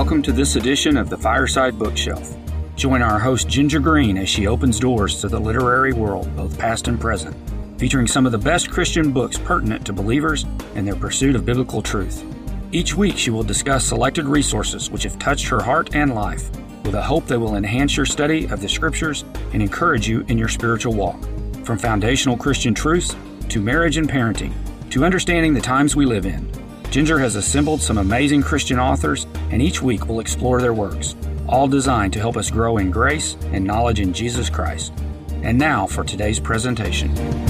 Welcome to this edition of the Fireside Bookshelf. Join our host Ginger Green as she opens doors to the literary world, both past and present, featuring some of the best Christian books pertinent to believers and their pursuit of biblical truth. Each week she will discuss selected resources which have touched her heart and life, with a hope they will enhance your study of the Scriptures and encourage you in your spiritual walk. From foundational Christian truths to marriage and parenting, to understanding the times we live in, Ginger has assembled some amazing Christian authors, and each week we'll explore their works, all designed to help us grow in grace and knowledge in Jesus Christ. And now for today's presentation.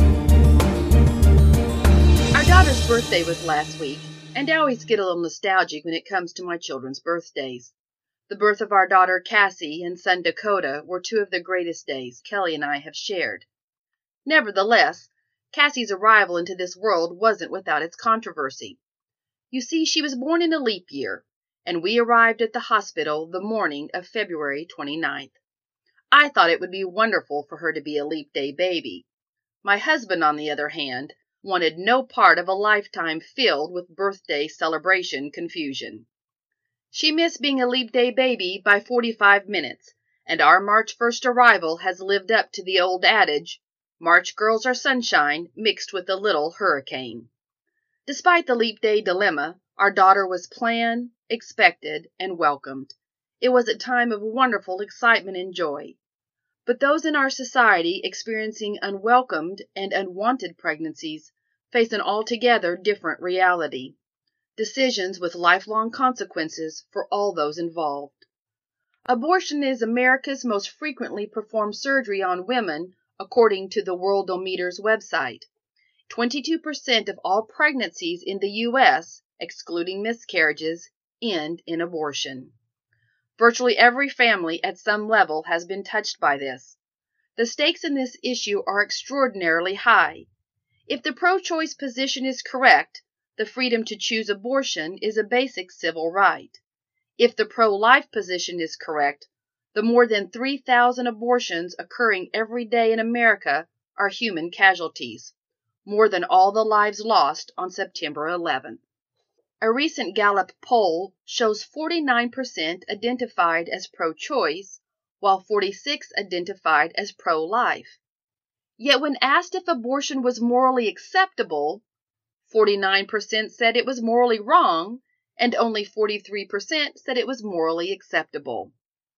Our daughter's birthday was last week, and I always get a little nostalgic when it comes to my children's birthdays. The birth of our daughter Cassie and son Dakota were two of the greatest days Kelly and I have shared. Nevertheless, Cassie's arrival into this world wasn't without its controversy. You see, she was born in a leap year, and we arrived at the hospital the morning of February 29th. I thought it would be wonderful for her to be a leap day baby. My husband, on the other hand, wanted no part of a lifetime filled with birthday celebration confusion. She missed being a leap day baby by 45 minutes, and our March 1st arrival has lived up to the old adage, March girls are sunshine mixed with a little hurricane. Despite the leap day dilemma, our daughter was planned, expected, and welcomed. It was a time of wonderful excitement and joy. But those in our society experiencing unwelcomed and unwanted pregnancies face an altogether different reality. Decisions with lifelong consequences for all those involved. Abortion is America's most frequently performed surgery on women, according to the Worldometer's website. 22% of all pregnancies in the U.S., excluding miscarriages, end in abortion. Virtually every family at some level has been touched by this. The stakes in this issue are extraordinarily high. If the pro-choice position is correct, the freedom to choose abortion is a basic civil right. If the pro-life position is correct, the more than 3,000 abortions occurring every day in America are human casualties, more than all the lives lost on September 11th. A recent Gallup poll shows 49% identified as pro-choice, while 46% identified as pro-life. Yet when asked if abortion was morally acceptable, 49% said it was morally wrong, and only 43% said it was morally acceptable.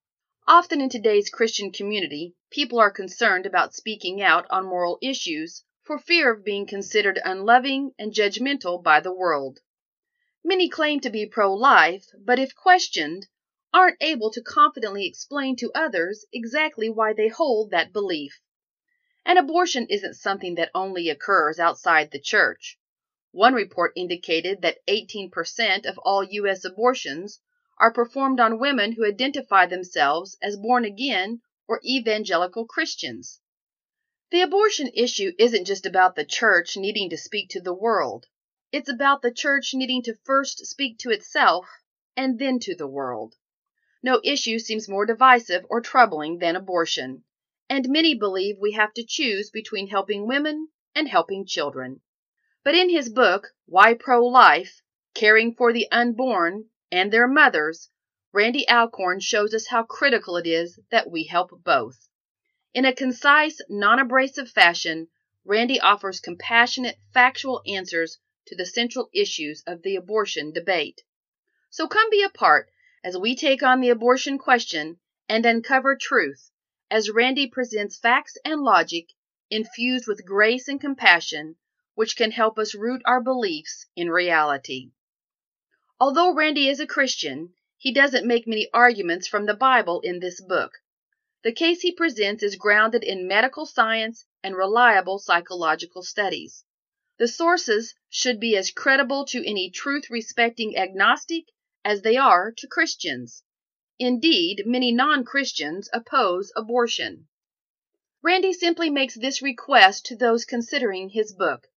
Often in today's Christian community, people are concerned about speaking out on moral issues for fear of being considered unloving and judgmental by the world. Many claim to be pro-life, but if questioned, aren't able to confidently explain to others exactly why they hold that belief. And abortion isn't something that only occurs outside the church. One report indicated that 18% of all U.S. abortions are performed on women who identify themselves as born-again or evangelical Christians. The abortion issue isn't just about the church needing to speak to the world. It's about the church needing to first speak to itself and then to the world. No issue seems more divisive or troubling than abortion, and many believe we have to choose between helping women and helping children. But in his book, Why Pro-Life? Caring for the Unborn and Their Mothers, Randy Alcorn shows us how critical it is that we help both. In a concise, non-abrasive fashion, Randy offers compassionate, factual answers to the central issues of the abortion debate. So come be a part as we take on the abortion question and uncover truth, as Randy presents facts and logic infused with grace and compassion, which can help us root our beliefs in reality. Although Randy is a Christian, he doesn't make many arguments from the Bible in this book. The case he presents is grounded in medical science and reliable psychological studies. The sources should be as credible to any truth-respecting agnostic as they are to Christians. Indeed, many non-Christians oppose abortion. Randy simply makes this request to those considering his book.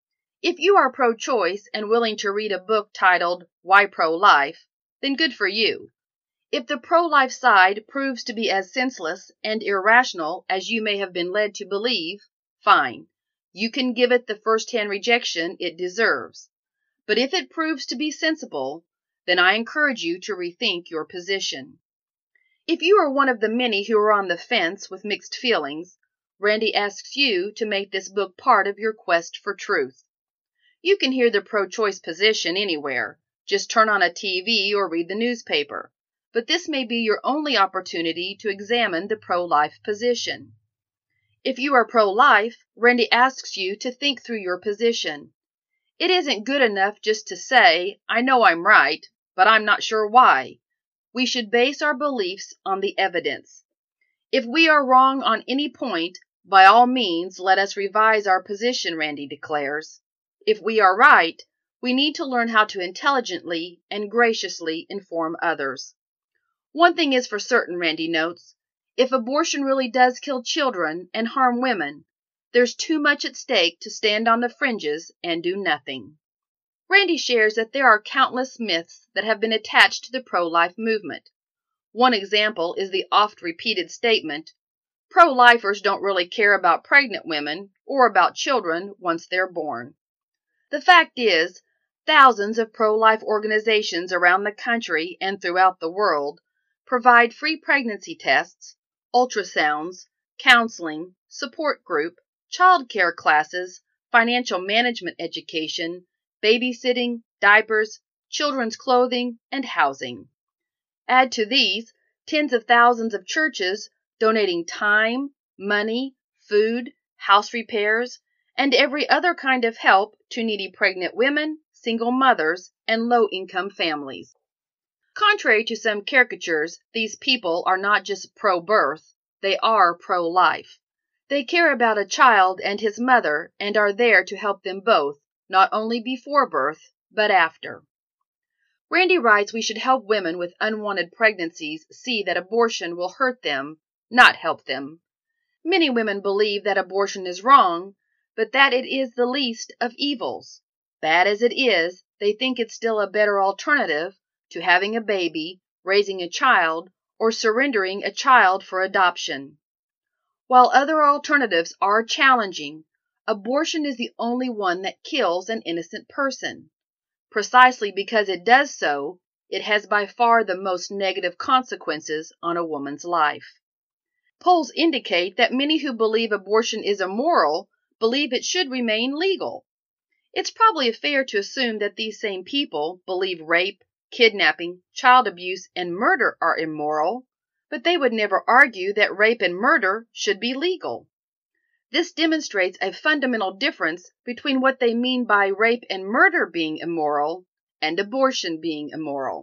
If you are pro-choice and willing to read a book titled Why Pro-Life, then good for you. If the pro-life side proves to be as senseless and irrational as you may have been led to believe, fine. You can give it the first-hand rejection it deserves. But if it proves to be sensible, then I encourage you to rethink your position. If you are one of the many who are on the fence with mixed feelings, Randy asks you to make this book part of your quest for truth. You can hear the pro-choice position anywhere. Just turn on a TV or read the newspaper. But this may be your only opportunity to examine the pro-life position. If you are pro-life, Randy asks you to think through your position. It isn't good enough just to say, I know I'm right, but I'm not sure why. We should base our beliefs on the evidence. If we are wrong on any point, by all means, let us revise our position, Randy declares. If we are right, we need to learn how to intelligently and graciously inform others. One thing is for certain, Randy notes, if abortion really does kill children and harm women, there's too much at stake to stand on the fringes and do nothing. Randy shares that there are countless myths that have been attached to the pro-life movement. One example is the oft-repeated statement, pro-lifers don't really care about pregnant women or about children once they're born. The fact is, thousands of pro-life organizations around the country and throughout the world provide free pregnancy tests, ultrasounds, counseling, support group, child care classes, financial management education, babysitting, diapers, children's clothing, and housing. Add to these tens of thousands of churches donating time, money, food, house repairs, and every other kind of help to needy pregnant women, single mothers, and low-income families. Contrary to some caricatures, these people are not just pro-birth, they are pro-life. They care about a child and his mother and are there to help them both, not only before birth, but after. Randy writes we should help women with unwanted pregnancies see that abortion will hurt them, not help them. Many women believe that abortion is wrong, but that it is the least of evils. Bad as it is, they think it's still a better alternative to having a baby, raising a child, or surrendering a child for adoption. While other alternatives are challenging, abortion is the only one that kills an innocent person. Precisely because it does so, it has by far the most negative consequences on a woman's life. Polls indicate that many who believe abortion is immoral believe it should remain legal. It's probably fair to assume that these same people believe rape, kidnapping, child abuse, and murder are immoral, but they would never argue that rape and murder should be legal. This demonstrates a fundamental difference between what they mean by rape and murder being immoral and abortion being immoral.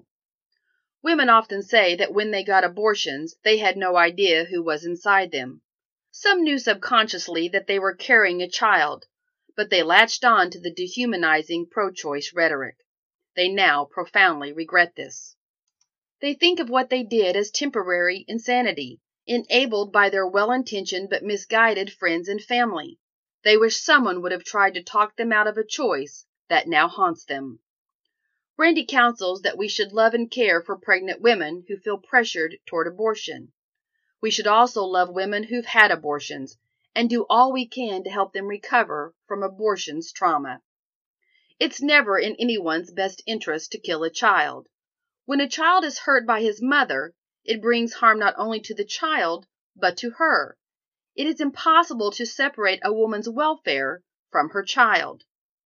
Women often say that when they got abortions, they had no idea who was inside them. Some knew subconsciously that they were carrying a child, but they latched on to the dehumanizing pro-choice rhetoric. They now profoundly regret this. They think of what they did as temporary insanity, enabled by their well-intentioned but misguided friends and family. They wish someone would have tried to talk them out of a choice that now haunts them. Randy counsels that we should love and care for pregnant women who feel pressured toward abortion. We should also love women who've had abortions and do all we can to help them recover from abortion's trauma. It's never in anyone's best interest to kill a child. When a child is hurt by his mother, it brings harm not only to the child, but to her. It is impossible to separate a woman's welfare from her child.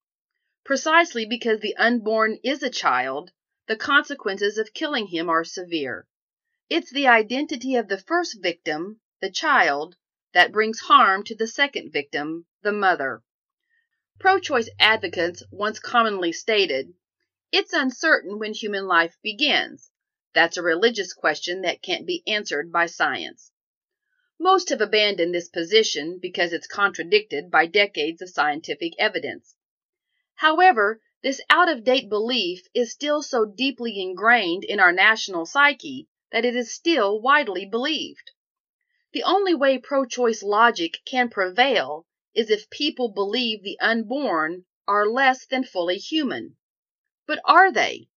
Precisely because the unborn is a child, the consequences of killing him are severe. It's the identity of the first victim, the child, that brings harm to the second victim, the mother. Pro-choice advocates once commonly stated, "It's uncertain when human life begins. That's a religious question that can't be answered by science." Most have abandoned this position because it's contradicted by decades of scientific evidence. However, this out-of-date belief is still so deeply ingrained in our national psyche that it is still widely believed. The only way pro-choice logic can prevail is if people believe the unborn are less than fully human. But are they?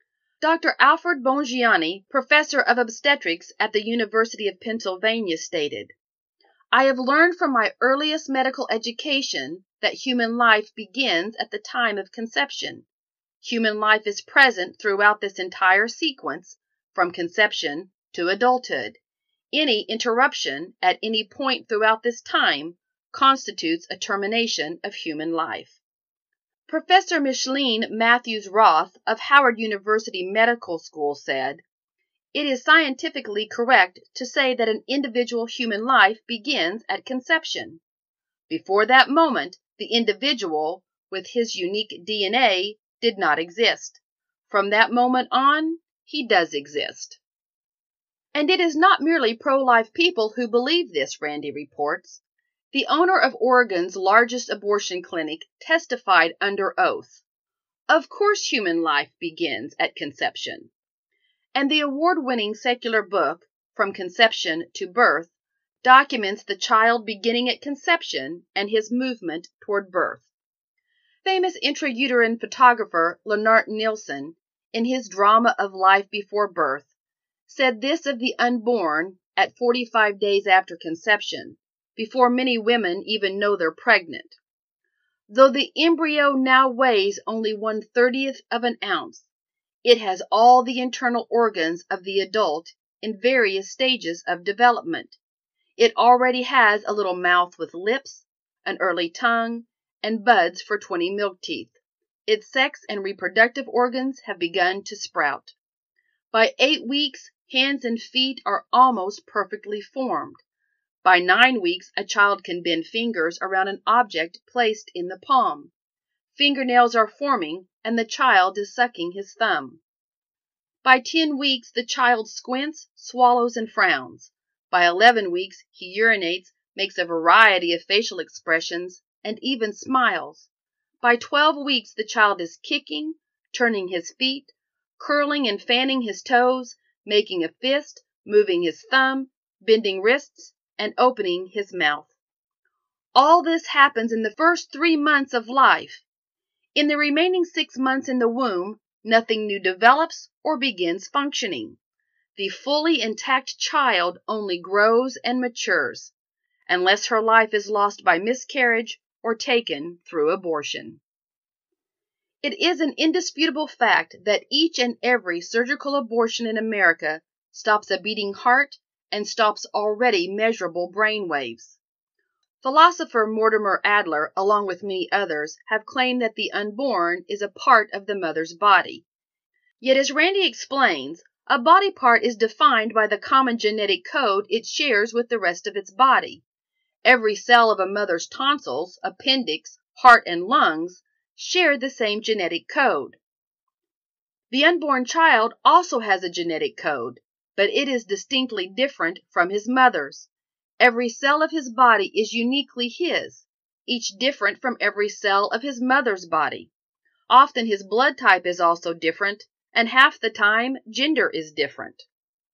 Dr. Alfred Bongianni, professor of obstetrics at the University of Pennsylvania, stated, "I have learned from my earliest medical education that human life begins at the time of conception. Human life is present throughout this entire sequence, from conception to adulthood. Any interruption at any point throughout this time constitutes a termination of human life. Professor Micheline Matthews Roth of Howard University Medical School said, "It is scientifically correct to say that an individual human life begins at conception. Before that moment, the individual, with his unique DNA, did not exist. From that moment on, he does exist." And it is not merely pro-life people who believe this, Randi reports. The owner of Oregon's largest abortion clinic testified under oath. Of course human life begins at conception. And the award-winning secular book, From Conception to Birth, documents the child beginning at conception and his movement toward birth. Famous intrauterine photographer Lennart Nilsson, in his drama of Life Before Birth, said this of the unborn at 45 days after conception, before many women even know they're pregnant. Though the embryo now weighs only 1/30th of an ounce, it has all the internal organs of the adult in various stages of development. It already has a little mouth with lips, an early tongue, and buds for 20 milk teeth. Its sex and reproductive organs have begun to sprout. By 8 weeks, hands and feet are almost perfectly formed. By 9 weeks, a child can bend fingers around an object placed in the palm. Fingernails are forming, and the child is sucking his thumb. By 10 weeks, the child squints, swallows, and frowns. By 11 weeks, he urinates, makes a variety of facial expressions, and even smiles. By 12 weeks, the child is kicking, turning his feet, curling and fanning his toes, making a fist, moving his thumb, bending wrists, and opening his mouth. All this happens in the first 3 months of life. In the remaining 6 months in the womb, nothing new develops or begins functioning. The fully intact child only grows and matures, unless her life is lost by miscarriage or taken through abortion. It is an indisputable fact that each and every surgical abortion in America stops a beating heart and stops already measurable brain waves. Philosopher Mortimer Adler, along with many others, have claimed that the unborn is a part of the mother's body. Yet, as Randi explains, a body part is defined by the common genetic code it shares with the rest of its body. Every cell of a mother's tonsils, appendix, heart, and lungs share the same genetic code. The unborn child also has a genetic code, but it is distinctly different from his mother's. Every cell of his body is uniquely his, each different from every cell of his mother's body. Often his blood type is also different, and half the time gender is different.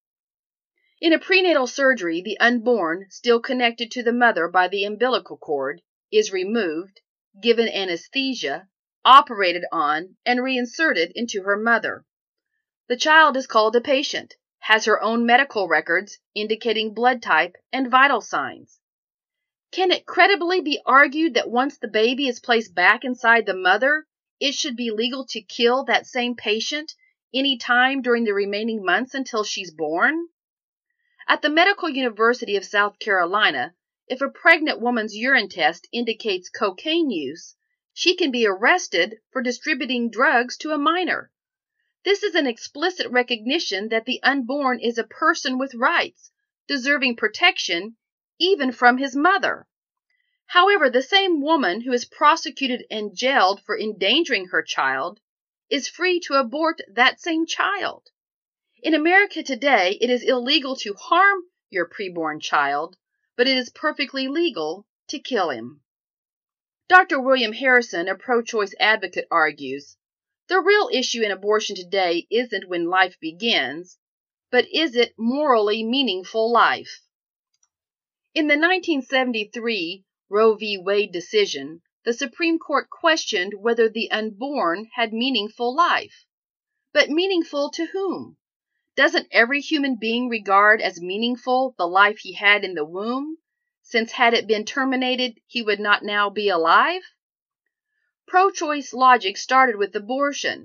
In a prenatal surgery, the unborn, still connected to the mother by the umbilical cord, is removed, given anesthesia, operated on, and reinserted into her mother. The child is called a patient, has her own medical records indicating blood type and vital signs. Can it credibly be argued that once the baby is placed back inside the mother, it should be legal to kill that same patient any time during the remaining months until she's born? At the Medical University of South Carolina, if a pregnant woman's urine test indicates cocaine use, she can be arrested for distributing drugs to a minor. This is an explicit recognition that the unborn is a person with rights, deserving protection even from his mother. However, the same woman who is prosecuted and jailed for endangering her child is free to abort that same child. In America today, it is illegal to harm your preborn child, but it is perfectly legal to kill him. Dr. William Harrison, a pro-choice advocate, argues, the real issue in abortion today isn't when life begins, but is it morally meaningful life? In the 1973 Roe v. Wade decision, the Supreme Court questioned whether the unborn had meaningful life. But meaningful to whom? Doesn't every human being regard as meaningful the life he had in the womb, since had it been terminated, he would not now be alive? Pro-choice logic started with abortion,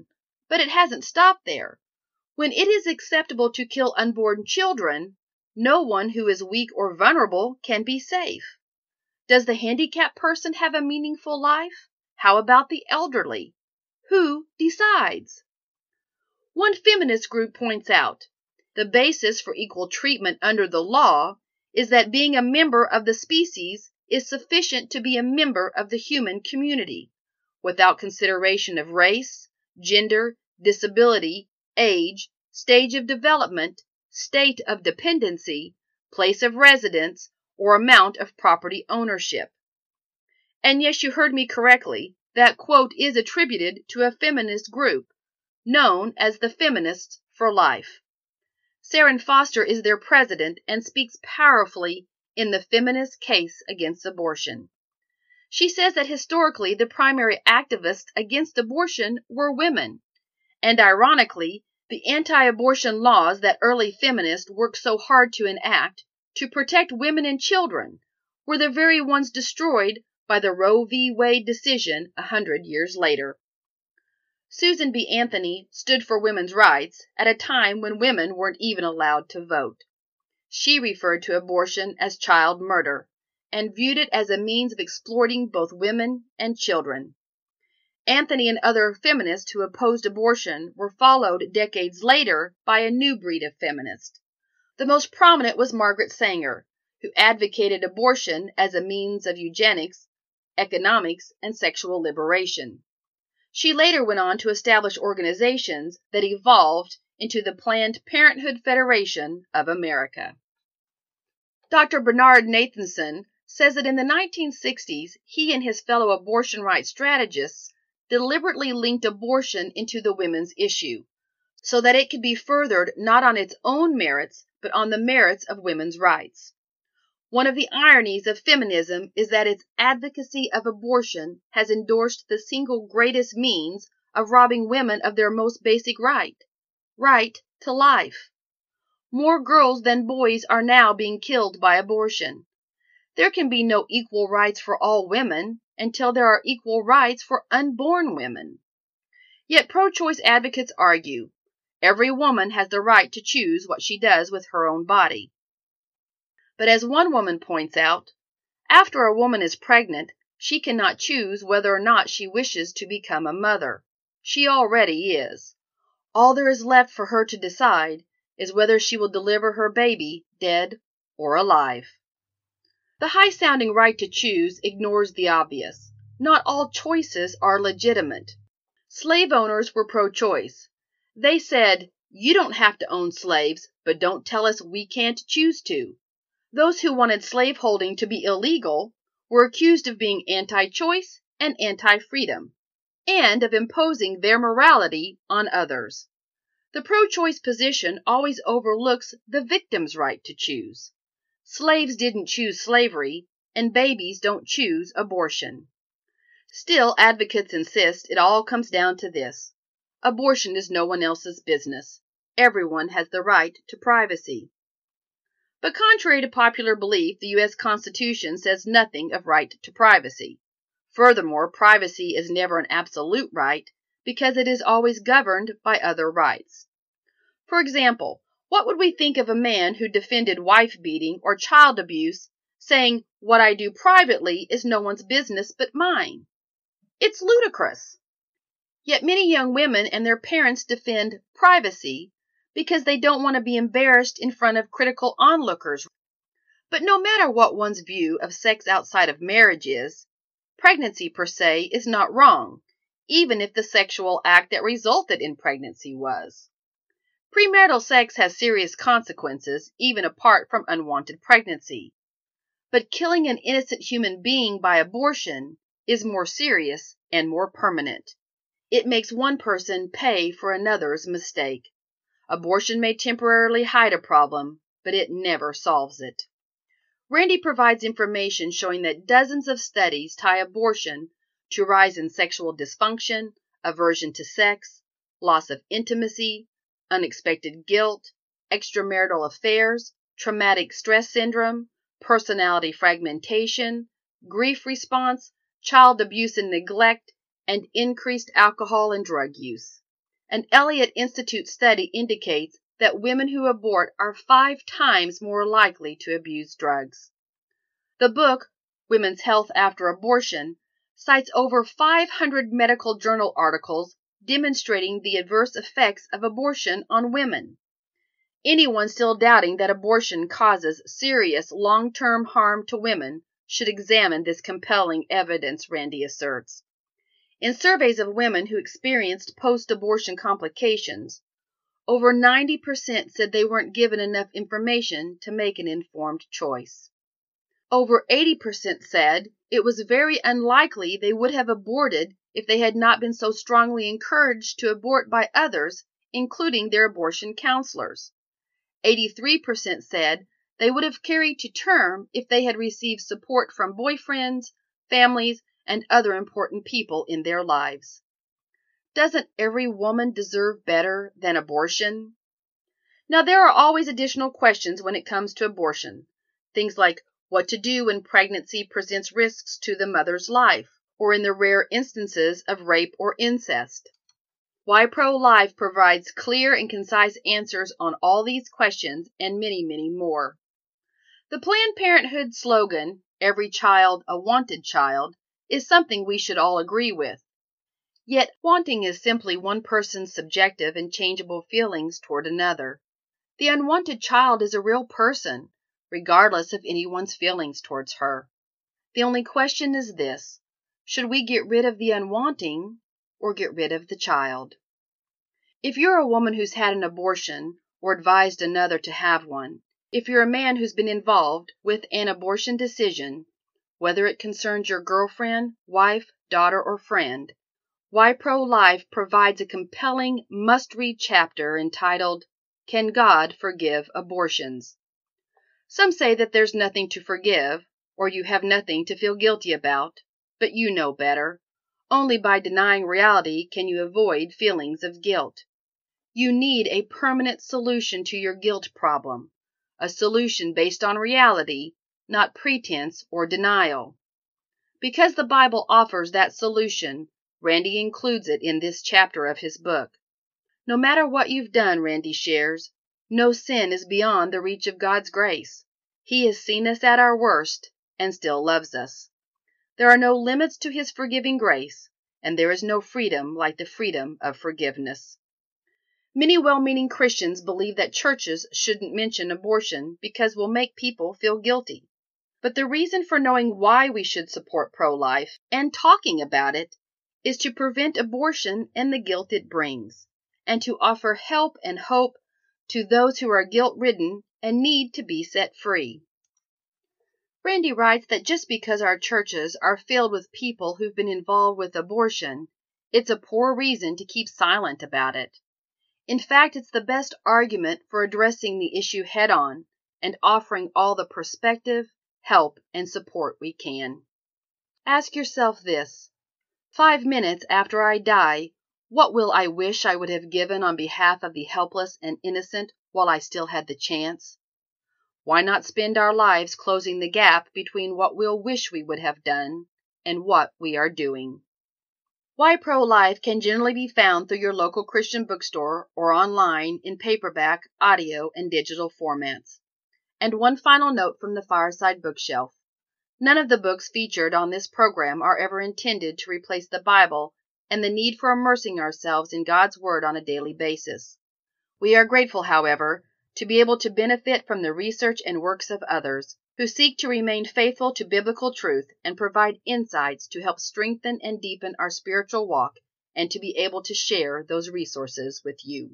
But it hasn't stopped there. When it is acceptable to kill unborn children, no one who is weak or vulnerable can be safe. Does the handicapped person have a meaningful life? How about the elderly? Who decides? One feminist group points out, the basis for equal treatment under the law is that being a member of the species is sufficient to be a member of the human community, without consideration of race, gender, disability, age, stage of development, state of dependency, place of residence, or amount of property ownership. And yes, you heard me correctly. That quote is attributed to a feminist group known as the Feminists for Life. Sharon Foster is their president and speaks powerfully in the feminist case against abortion. She says that historically the primary activists against abortion were women, and ironically, the anti-abortion laws that early feminists worked so hard to enact to protect women and children were the very ones destroyed by the Roe v. Wade decision 100 years later. Susan B. Anthony stood for women's rights at a time when women weren't even allowed to vote. She referred to abortion as child murder and viewed it as a means of exploiting both women and children. Anthony and other feminists who opposed abortion were followed decades later by a new breed of feminist. The most prominent was Margaret Sanger, who advocated abortion as a means of eugenics, economics, and sexual liberation. She later went on to establish organizations that evolved into the Planned Parenthood Federation of America. Dr. Bernard Nathanson says that in the 1960s, he and his fellow abortion rights strategists deliberately linked abortion into the women's issue, so that it could be furthered not on its own merits, but on the merits of women's rights. One of the ironies of feminism is that its advocacy of abortion has endorsed the single greatest means of robbing women of their most basic right to life. More girls than boys are now being killed by abortion. There can be no equal rights for all women until there are equal rights for unborn women. Yet pro-choice advocates argue, every woman has the right to choose what she does with her own body. But as one woman points out, after a woman is pregnant, she cannot choose whether or not she wishes to become a mother. She already is. All there is left for her to decide is whether she will deliver her baby dead or alive. The high-sounding right to choose ignores the obvious. Not all choices are legitimate. Slave owners were pro-choice. They said, you don't have to own slaves, but don't tell us we can't choose to. Those who wanted slaveholding to be illegal were accused of being anti-choice and anti-freedom, and of imposing their morality on others. The pro-choice position always overlooks the victim's right to choose. Slaves didn't choose slavery, and babies don't choose abortion. Still, advocates insist it all comes down to this. Abortion is no one else's business. Everyone has the right to privacy. But contrary to popular belief, the U.S. Constitution says nothing of right to privacy. Furthermore, privacy is never an absolute right because it is always governed by other rights. For example, what would we think of a man who defended wife-beating or child abuse, saying, what I do privately is no one's business but mine? It's ludicrous. Yet many young women and their parents defend privacy because they don't want to be embarrassed in front of critical onlookers. But no matter what one's view of sex outside of marriage is, pregnancy per se is not wrong, even if the sexual act that resulted in pregnancy was. Premarital sex has serious consequences, even apart from unwanted pregnancy. But killing an innocent human being by abortion is more serious and more permanent. It makes one person pay for another's mistake. Abortion may temporarily hide a problem, but it never solves it. Randy provides information showing that dozens of studies tie abortion to rise in sexual dysfunction, aversion to sex, loss of intimacy, unexpected guilt, extramarital affairs, traumatic stress syndrome, personality fragmentation, grief response, child abuse and neglect, and increased alcohol and drug use. An Elliott Institute study indicates that women who abort are 5 times more likely to abuse drugs. The book, Women's Health After Abortion, cites over 500 medical journal articles demonstrating the adverse effects of abortion on women. Anyone still doubting that abortion causes serious long-term harm to women should examine this compelling evidence, Randi asserts. In surveys of women who experienced post-abortion complications, over 90% said they weren't given enough information to make an informed choice. Over 80% said it was very unlikely they would have aborted if they had not been so strongly encouraged to abort by others, including their abortion counselors. 83% said they would have carried to term if they had received support from boyfriends, families, and other important people in their lives. Doesn't every woman deserve better than abortion? Now, there are always additional questions when it comes to abortion. Things like what to do when pregnancy presents risks to the mother's life, or in the rare instances of rape or incest. Why Pro-Life provides clear and concise answers on all these questions and many, many more. The Planned Parenthood slogan, "Every child a wanted child," is something we should all agree with. Yet, wanting is simply one person's subjective and changeable feelings toward another. The unwanted child is a real person, regardless of anyone's feelings towards her. The only question is this: should we get rid of the unwanting or get rid of the child? If you're a woman who's had an abortion or advised another to have one, if you're a man who's been involved with an abortion decision, whether it concerns your girlfriend, wife, daughter, or friend, Why Pro-Life provides a compelling must-read chapter entitled, "Can God Forgive Abortions?" Some say that there's nothing to forgive, or you have nothing to feel guilty about, but you know better. Only by denying reality can you avoid feelings of guilt. You need a permanent solution to your guilt problem, a solution based on reality, not pretense or denial. Because the Bible offers that solution, Randi includes it in this chapter of his book. No matter what you've done, Randi shares, no sin is beyond the reach of God's grace. He has seen us at our worst and still loves us. There are no limits to his forgiving grace, and there is no freedom like the freedom of forgiveness. Many well-meaning Christians believe that churches shouldn't mention abortion because we'll make people feel guilty. But the reason for knowing why we should support pro-life and talking about it is to prevent abortion and the guilt it brings, and to offer help and hope to those who are guilt-ridden and need to be set free. Randi writes that just because our churches are filled with people who've been involved with abortion, it's a poor reason to keep silent about it. In fact, it's the best argument for addressing the issue head-on and offering all the perspective, help, and support we can. Ask yourself this: 5 minutes after I die, what will I wish I would have given on behalf of the helpless and innocent while I still had the chance? Why not spend our lives closing the gap between what we'll wish we would have done and what we are doing? Why Pro-Life can generally be found through your local Christian bookstore or online in paperback, audio, and digital formats. And one final note from the Fireside Bookshelf. None of the books featured on this program are ever intended to replace the Bible and the need for immersing ourselves in God's Word on a daily basis. We are grateful, however, to be able to benefit from the research and works of others who seek to remain faithful to biblical truth and provide insights to help strengthen and deepen our spiritual walk and to be able to share those resources with you.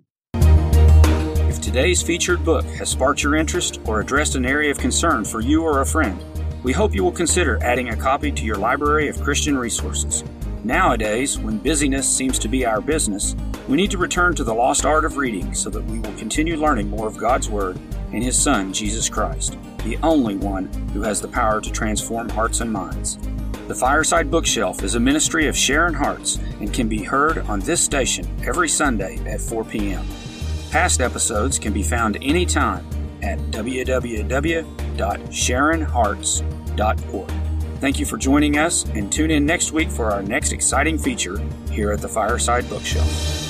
If today's featured book has sparked your interest or addressed an area of concern for you or a friend, we hope you will consider adding a copy to your library of Christian resources. Nowadays, when busyness seems to be our business, we need to return to the lost art of reading so that we will continue learning more of God's Word and His Son, Jesus Christ, the only one who has the power to transform hearts and minds. The Fireside Bookshelf is a ministry of Sharon Hearts and can be heard on this station every Sunday at 4 p.m. Past episodes can be found anytime at www.sharonhearts.org. Thank you for joining us, and tune in next week for our next exciting feature here at the Fireside Bookshelf.